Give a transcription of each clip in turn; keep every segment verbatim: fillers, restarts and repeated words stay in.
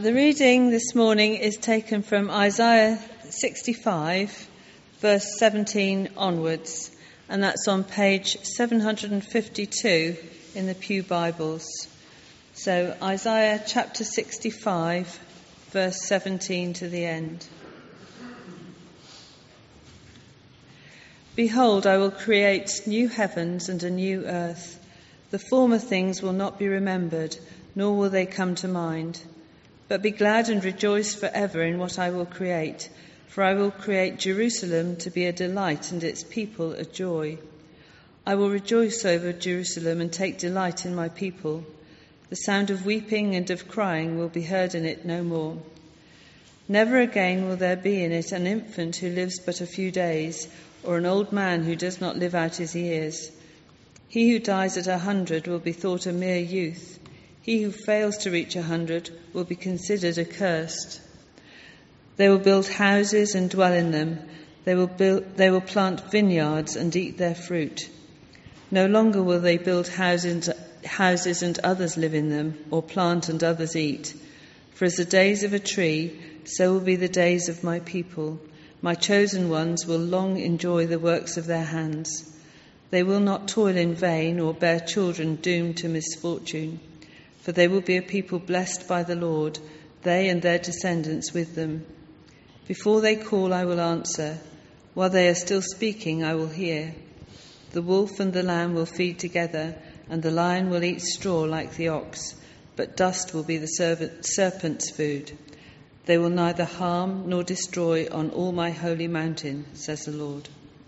The reading this morning is taken from Isaiah sixty-five, verse seventeen onwards, and that's on page seven hundred fifty-two in the Pew Bibles. So Isaiah chapter sixty-five, verse seventeen to the end. Behold, I will create new heavens and a new earth. The former things will not be remembered, nor will they come to mind. But be glad and rejoice forever in what I will create, for I will create Jerusalem to be a delight and its people a joy. I will rejoice over Jerusalem and take delight in my people. The sound of weeping and of crying will be heard in it no more. Never again will there be in it an infant who lives but a few days, or an old man who does not live out his years. He who dies at a hundred will be thought a mere youth. He who fails to reach a hundred will be considered accursed. They will build houses and dwell in them. They will build, they will plant vineyards and eat their fruit. No longer will they build houses, houses and others live in them, or plant and others eat. For as the days of a tree, so will be the days of my people. My chosen ones will long enjoy the works of their hands. They will not toil in vain or bear children doomed to misfortune. For they will be a people blessed by the Lord, they and their descendants with them. Before they call, I will answer. While they are still speaking, I will hear. The wolf and the lamb will feed together, and the lion will eat straw like the ox, but dust will be the serpent's food. They will neither harm nor destroy on all my holy mountain, says the Lord.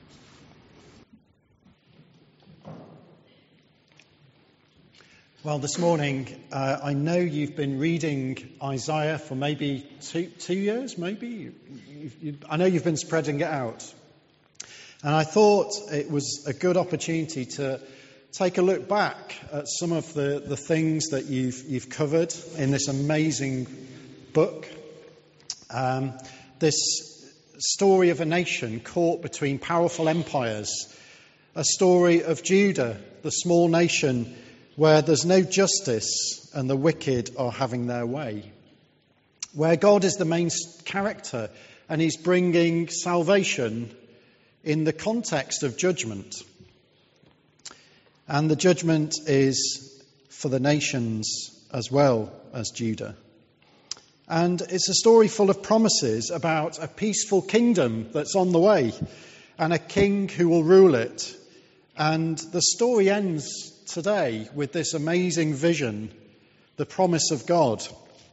Well, this morning, uh, I know you've been reading Isaiah for maybe two, two years, maybe? You, you, you, I know you've been spreading it out. And I thought it was a good opportunity to take a look back at some of the, the things that you've, you've covered in this amazing book. Um, this story of a nation caught between powerful empires. A story of Judah, the small nation where there's no justice and the wicked are having their way, where God is the main character and he's bringing salvation in the context of judgment. And the judgment is for the nations as well as Judah. And it's a story full of promises about a peaceful kingdom that's on the way and a king who will rule it. And the story ends today with this amazing vision, the promise of God.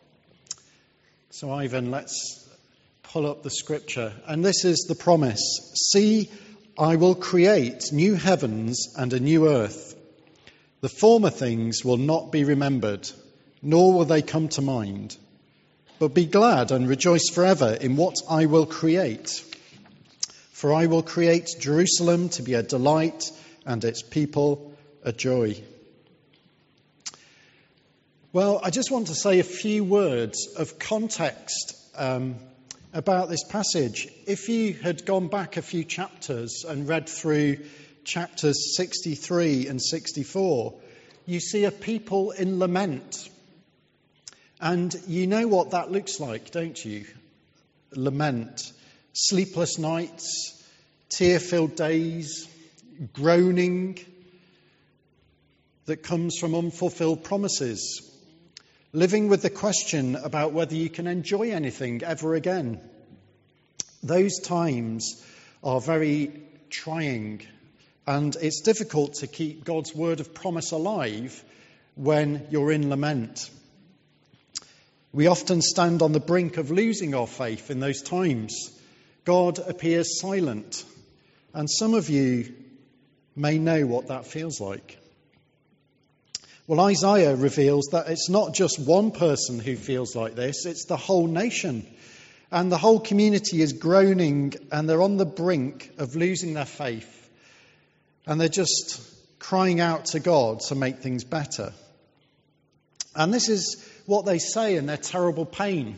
So Ivan, let's pull up the scripture. And this is the promise. See, I will create new heavens and a new earth. The former things will not be remembered, nor will they come to mind. But be glad and rejoice forever in what I will create. For I will create Jerusalem to be a delight and its people a joy. Well, I just want to say a few words of context um, about this passage. If you had gone back a few chapters and read through chapters sixty-three and sixty-four, you see a people in lament. And you know what that looks like, don't you? Lament. Sleepless nights, tear-filled days, groaning that comes from unfulfilled promises. Living with the question about whether you can enjoy anything ever again. Those times are very trying, and it's difficult to keep God's word of promise alive when you're in lament. We often stand on the brink of losing our faith in those times. God appears silent, and some of you may know what that feels like. Well, Isaiah reveals that it's not just one person who feels like this, it's the whole nation. And the whole community is groaning and they're on the brink of losing their faith. And they're just crying out to God to make things better. And this is what they say in their terrible pain.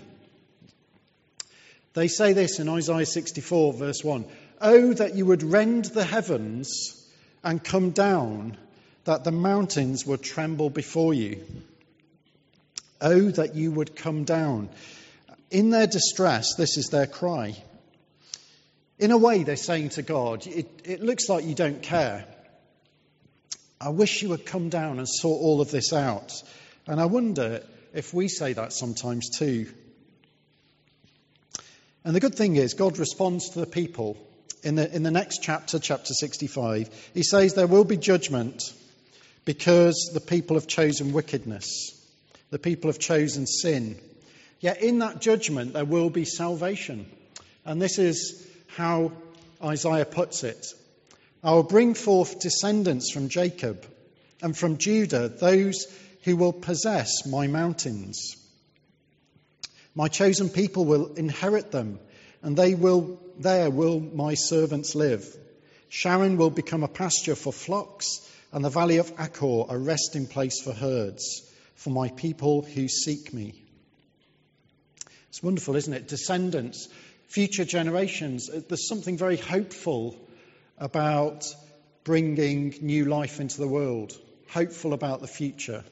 They say this in Isaiah sixty-four, verse one. Oh, that you would rend the heavens and come down, that the mountains would tremble before you. Oh, that you would come down. In their distress, this is their cry. In a way, they're saying to God, it, it looks like you don't care. I wish you would come down and sort all of this out. And I wonder if we say that sometimes too. And the good thing is, God responds to the people. In the, in the next chapter, chapter sixty-five, he says there will be judgment because the people have chosen wickedness. The people have chosen sin. Yet in that judgment, there will be salvation. And this is how Isaiah puts it. I will bring forth descendants from Jacob, and from Judah, those who will possess my mountains. My chosen people will inherit them, and they will there will my servants live. Sharon will become a pasture for flocks, and the valley of Achor a resting place for herds, for my people who seek me. It's wonderful, isn't it? Descendants, future generations. There's something very hopeful about bringing new life into the world. Hopeful about the future.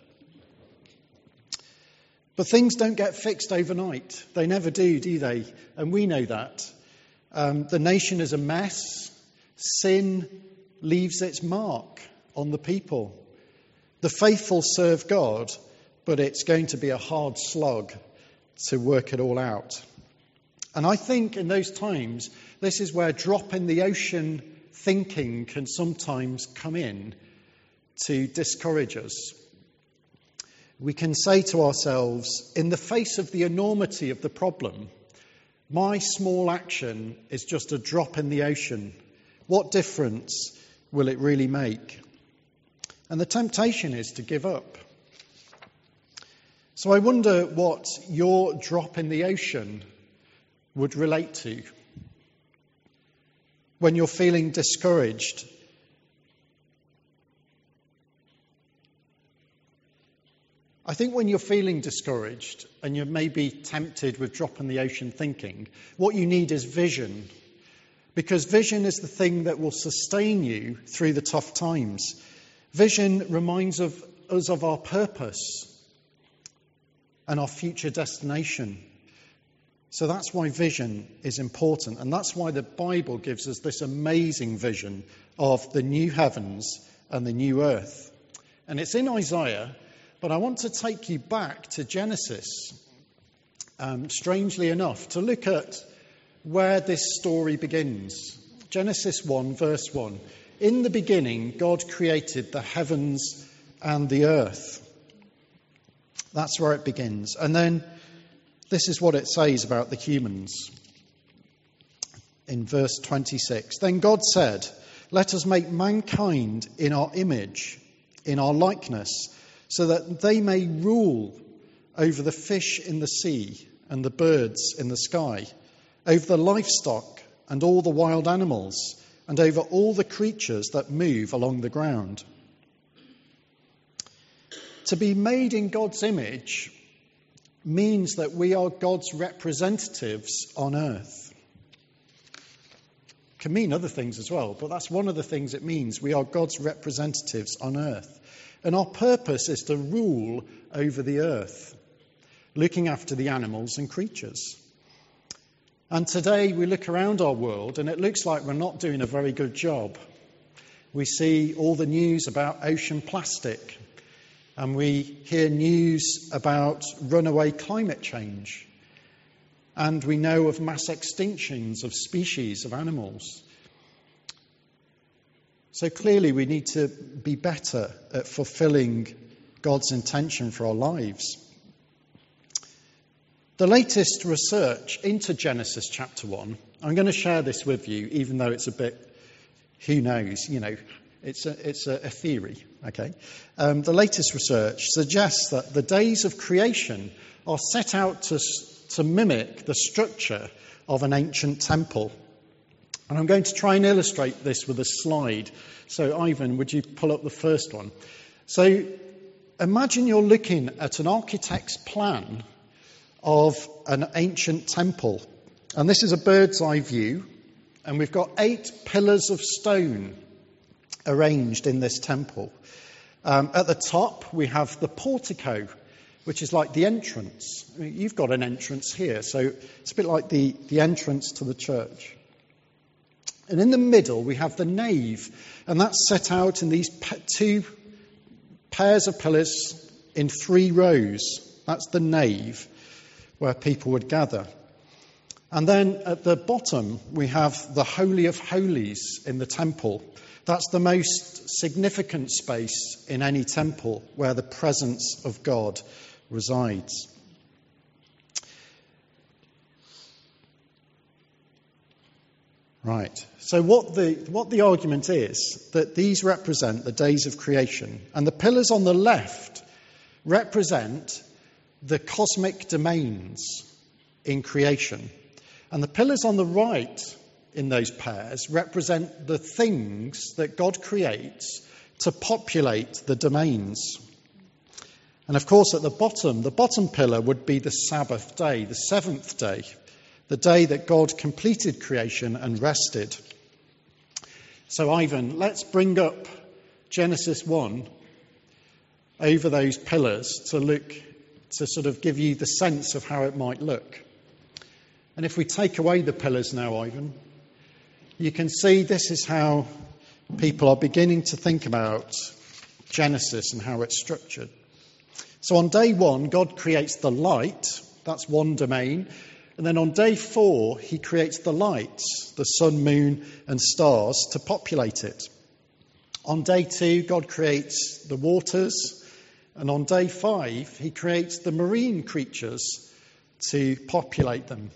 But things don't get fixed overnight. They never do, do they? And we know that. Um, the nation is a mess. Sin leaves its mark on the people. The faithful serve God, but it's going to be a hard slog to work it all out. And I think in those times, this is where drop in the ocean thinking can sometimes come in to discourage us. We can say to ourselves, in the face of the enormity of the problem, my small action is just a drop in the ocean. What difference will it really make? And the temptation is to give up. So I wonder what your drop in the ocean would relate to. When you're feeling discouraged, I think when you're feeling discouraged and you're maybe tempted with drop in the ocean thinking, what you need is vision. Because vision is the thing that will sustain you through the tough times. Vision reminds of us of our purpose and our future destination. So that's why vision is important. And that's why the Bible gives us this amazing vision of the new heavens and the new earth. And it's in Isaiah. But I want to take you back to Genesis, um, strangely enough, to look at where this story begins. Genesis one, verse one. In the beginning, God created the heavens and the earth. That's where it begins. And then this is what it says about the humans. In verse twenty-six. Then God said, let us make mankind in our image, in our likeness, so that they may rule over the fish in the sea and the birds in the sky, over the livestock and all the wild animals, and over all the creatures that move along the ground. To be made in God's image means that we are God's representatives on earth. It can mean other things as well, but that's one of the things it means. We are God's representatives on earth. And our purpose is to rule over the earth, looking after the animals and creatures. And today we look around our world and it looks like we're not doing a very good job. We see all the news about ocean plastic, and we hear news about runaway climate change. And we know of mass extinctions of species of animals. So clearly we need to be better at fulfilling God's intention for our lives. The latest research into Genesis chapter one, I'm going to share this with you, even though it's a bit, who knows, you know, it's a, it's a, a theory, okay? Um, the latest research suggests that the days of creation are set out to, to mimic the structure of an ancient temple. And I'm going to try and illustrate this with a slide. So, Ivan, would you pull up the first one? So, imagine you're looking at an architect's plan of an ancient temple. And this is a bird's eye view. And we've got eight pillars of stone arranged in this temple. Um, at the top, we have the portico. which is like the entrance. I mean, you've got an entrance here, so it's a bit like the, the entrance to the church. And in the middle, we have the nave, and that's set out in these pe- two pairs of pillars in three rows. That's the nave, where people would gather. And then at the bottom, we have the Holy of Holies in the temple. That's the most significant space in any temple where the presence of God resides. Right. So what the what the argument is, that these represent the days of creation, and the pillars on the left represent the cosmic domains in creation, and the pillars on the right in those pairs represent the things that God creates to populate the domains. And of course, at the bottom, the bottom pillar would be the Sabbath day, the seventh day, the day that God completed creation and rested. So, Ivan, let's bring up Genesis one over those pillars to look, to sort of give you the sense of how it might look. And if we take away the pillars now, Ivan, you can see this is how people are beginning to think about Genesis and how it's structured. So on day one, God creates the light. That's one domain. And then on day four, he creates the lights, the sun, moon, and stars to populate it. On day two, God creates the waters. And on day five, he creates the marine creatures to populate them.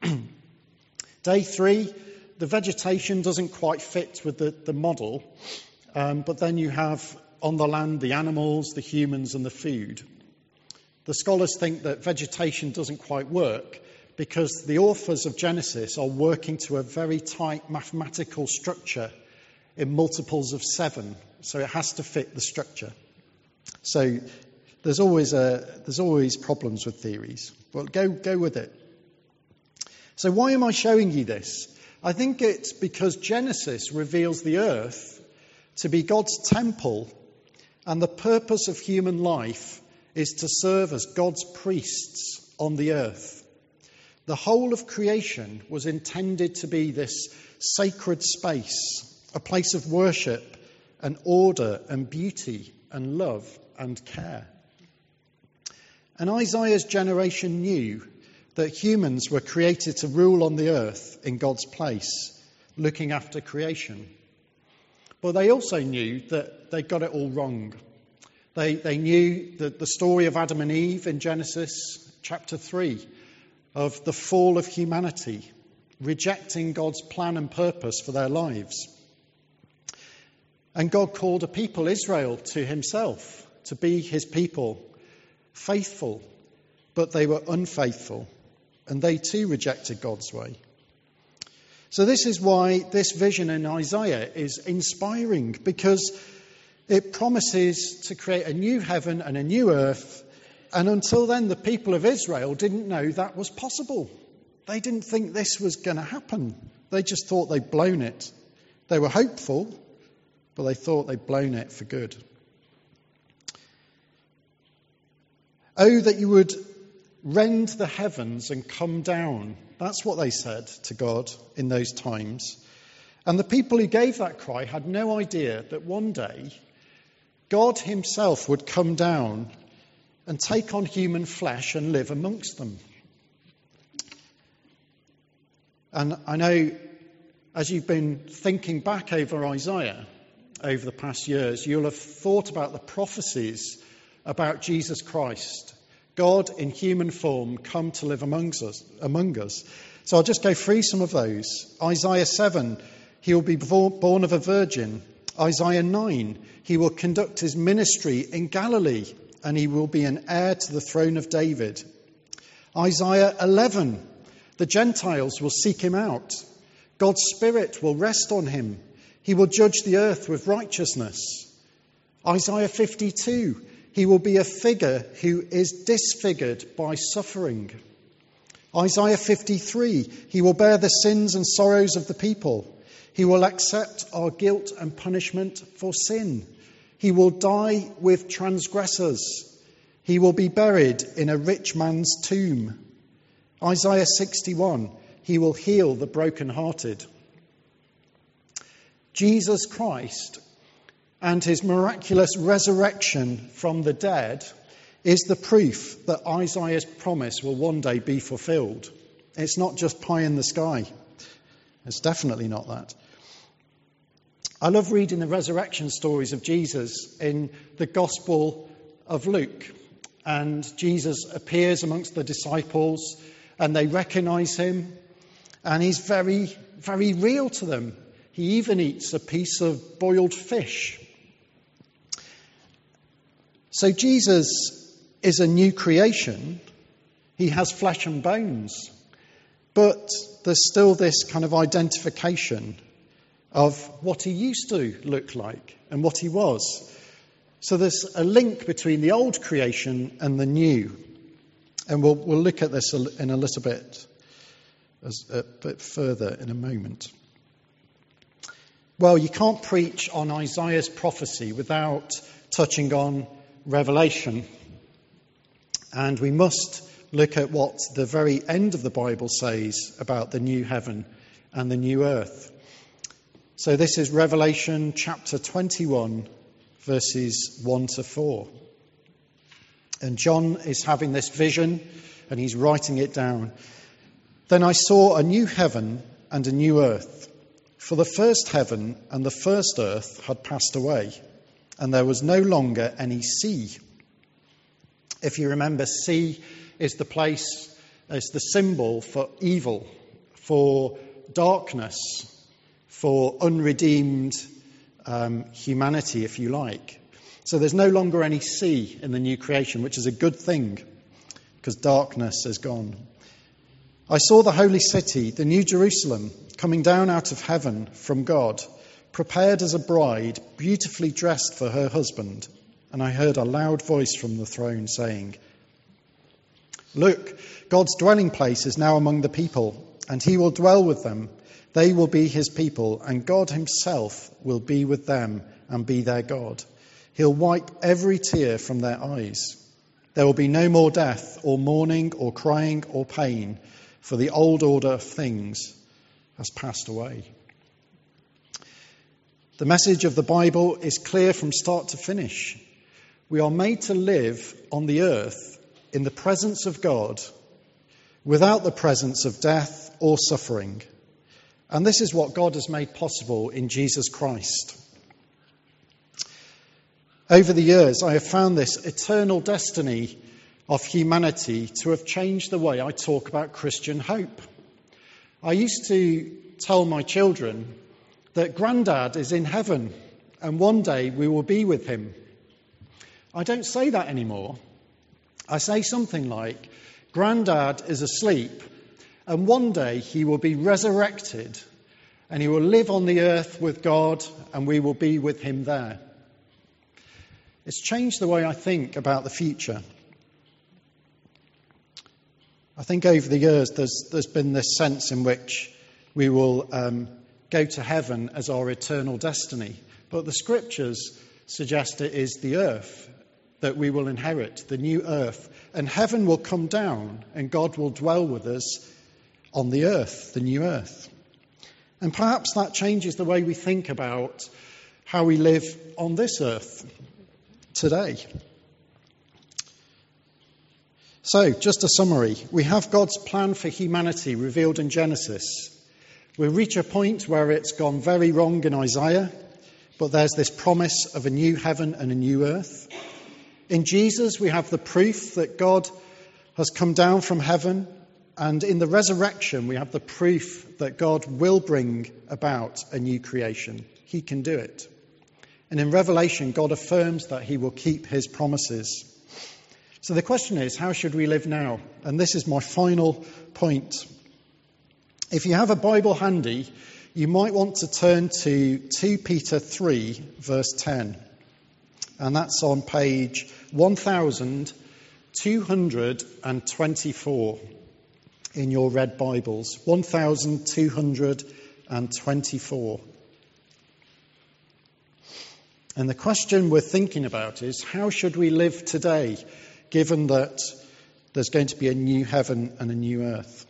Day three, the vegetation doesn't quite fit with the, the model, um, but then you have on the land the animals, the humans, and the food. The scholars think that vegetation doesn't quite work because the authors of Genesis are working to a very tight mathematical structure in multiples of seven, so it has to fit the structure. So there's always a there's always problems with theories. Well, go go with it. So why am I showing you this? I think it's because Genesis reveals the earth to be God's temple, and the purpose of human life is to serve as God's priests on the earth. The whole of creation was intended to be this sacred space, a place of worship and order and beauty and love and care. And Isaiah's generation knew that humans were created to rule on the earth in God's place, looking after creation. But they also knew that they got it all wrong. They, they knew that the story of Adam and Eve in Genesis chapter three, of the fall of humanity, rejecting God's plan and purpose for their lives. And God called a people, Israel, to himself, to be his people, faithful, but they were unfaithful. And they too rejected God's way. So this is why this vision in Isaiah is inspiring, because it promises to create a new heaven and a new earth. And until then, the people of Israel didn't know that was possible. They didn't think this was going to happen. They just thought they'd blown it. They were hopeful, but they thought they'd blown it for good. Oh, that you would rend the heavens and come down. That's what they said to God in those times. And the people who gave that cry had no idea that one day God himself would come down and take on human flesh and live amongst them. And I know as you've been thinking back over Isaiah over the past years, you'll have thought about the prophecies about Jesus Christ, God in human form, come to live amongst us, among us. So I'll just go through some of those. Isaiah seven, he will be born of a virgin. Isaiah nine, he will conduct his ministry in Galilee, and he will be an heir to the throne of David. Isaiah eleven, the Gentiles will seek him out. God's Spirit will rest on him. He will judge the earth with righteousness. Isaiah fifty-two, he will be a figure who is disfigured by suffering. Isaiah fifty-three, he will bear the sins and sorrows of the people. He will accept our guilt and punishment for sin. He will die with transgressors. He He will be buried in a rich man's tomb. Isaiah sixty-one, he will heal the brokenhearted. Jesus Christ and his miraculous resurrection from the dead is the proof that Isaiah's promise will one day be fulfilled. It's not just pie in the sky. It's definitely not that. I love reading the resurrection stories of Jesus in the Gospel of Luke. And Jesus appears amongst the disciples and they recognize him. And he's very, very real to them. He even eats a piece of boiled fish. So Jesus is a new creation. He has flesh and bones. But there's still this kind of identification of what he used to look like and what he was. So there's a link between the old creation and the new. And we'll, we'll look at this in a little bit, as, a bit further in a moment. Well, you can't preach on Isaiah's prophecy without touching on Revelation. And we must look at what the very end of the Bible says about the new heaven and the new earth. So this is Revelation chapter twenty-one, verses one to four. And John is having this vision and he's writing it down. Then I saw a new heaven and a new earth. For the first heaven and the first earth had passed away, and there was no longer any sea. If you remember, sea is the place, is the symbol for evil, for darkness, for unredeemed um, humanity, if you like. So there's no longer any sea in the new creation, which is a good thing, because darkness is gone. I saw the holy city, the new Jerusalem, coming down out of heaven from God, prepared as a bride, beautifully dressed for her husband. And I heard a loud voice from the throne saying, "Look, God's dwelling place is now among the people, and he will dwell with them. They will be his people, and God himself will be with them and be their God. He'll wipe every tear from their eyes. There will be no more death, or mourning, or crying, or pain, for the old order of things has passed away." The message of the Bible is clear from start to finish. We are made to live on the earth in the presence of God, without the presence of death or suffering. And this is what God has made possible in Jesus Christ. Over the years, I have found this eternal destiny of humanity to have changed the way I talk about Christian hope. I used to tell my children that Grandad is in heaven and one day we will be with him. I don't say that anymore. I say something like, Grandad is asleep and one day he will be resurrected and he will live on the earth with God and we will be with him there. It's changed the way I think about the future. I think over the years there's there's been this sense in which we will um, go to heaven as our eternal destiny. But the scriptures suggest it is the earth that we will inherit, the new earth. And heaven will come down and God will dwell with us on the earth, the new earth. And perhaps that changes the way we think about how we live on this earth today. So, just a summary. We have God's plan for humanity revealed in Genesis. We reach a point where it's gone very wrong in Isaiah, but there's this promise of a new heaven and a new earth. In Jesus, we have the proof that God has come down from heaven, and in the resurrection, we have the proof that God will bring about a new creation. He can do it. And in Revelation, God affirms that he will keep his promises. So the question is, how should we live now? And this is my final point. If you have a Bible handy, you might want to turn to Second Peter three, verse ten. And that's on page one thousand two hundred twenty-four in your red Bibles. one thousand two hundred twenty-four. And the question we're thinking about is, how should we live today, given that there's going to be a new heaven and a new earth.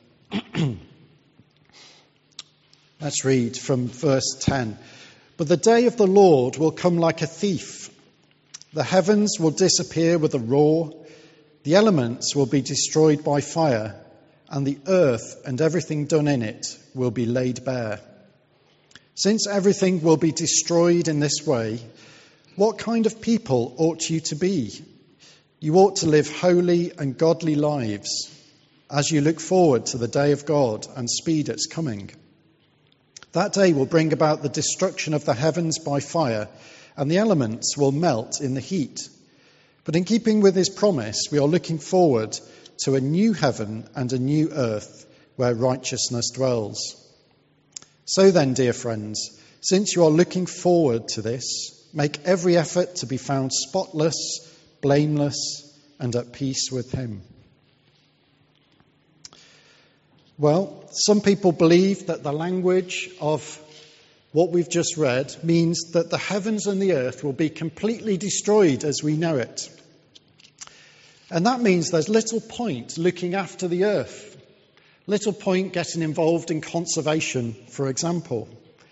Let's read from verse ten. But the day of the Lord will come like a thief. The heavens will disappear with a roar. The elements will be destroyed by fire, and the earth and everything done in it will be laid bare. Since everything will be destroyed in this way, what kind of people ought you to be? You ought to live holy and godly lives as you look forward to the day of God and speed its coming. That day will bring about the destruction of the heavens by fire, and the elements will melt in the heat. But in keeping with his promise, we are looking forward to a new heaven and a new earth where righteousness dwells. So then, dear friends, since you are looking forward to this, make every effort to be found spotless, blameless, and at peace with him. Well, some people believe that the language of what we've just read means that the heavens and the earth will be completely destroyed as we know it. And that means there's little point looking after the earth, little point getting involved in conservation, for example.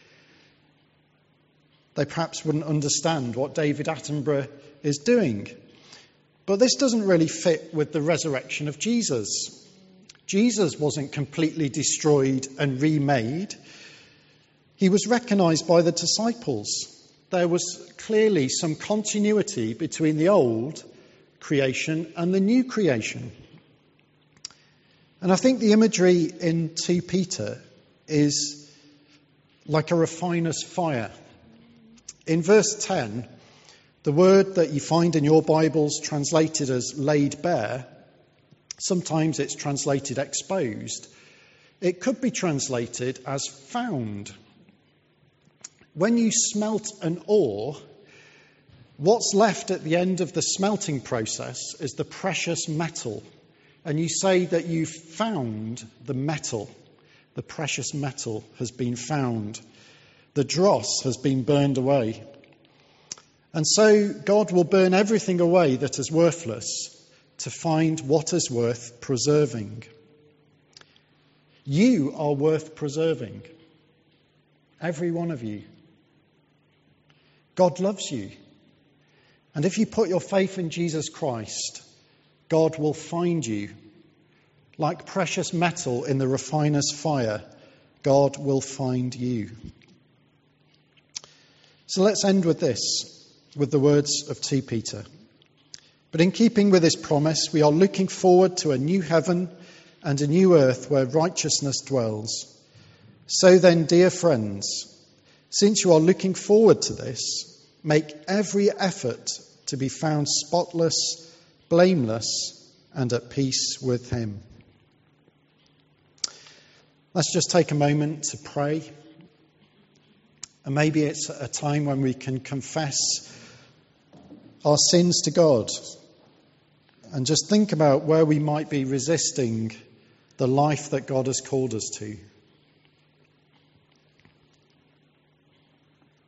They perhaps wouldn't understand what David Attenborough is doing. But this doesn't really fit with the resurrection of Jesus. Jesus wasn't completely destroyed and remade. He was recognised by the disciples. There was clearly some continuity between the old creation and the new creation. And I think the imagery in Second Peter is like a refiner's fire. In verse ten, the word that you find in your Bibles translated as laid bare, sometimes it's translated exposed. It could be translated as found. When you smelt an ore, what's left at the end of the smelting process is the precious metal. And you say that you found the metal. The precious metal has been found. The dross has been burned away. And so God will burn everything away that is worthless to find what is worth preserving. You are worth preserving. Every one of you. God loves you. And if you put your faith in Jesus Christ, God will find you. Like precious metal in the refiner's fire, God will find you. So let's end with this, with the words of Second Peter. But in keeping with his promise, we are looking forward to a new heaven and a new earth where righteousness dwells. So then, dear friends, since you are looking forward to this, make every effort to be found spotless, blameless, and at peace with him. Let's just take a moment to pray. And maybe it's a time when we can confess our sins to God and just think about where we might be resisting the life that God has called us to.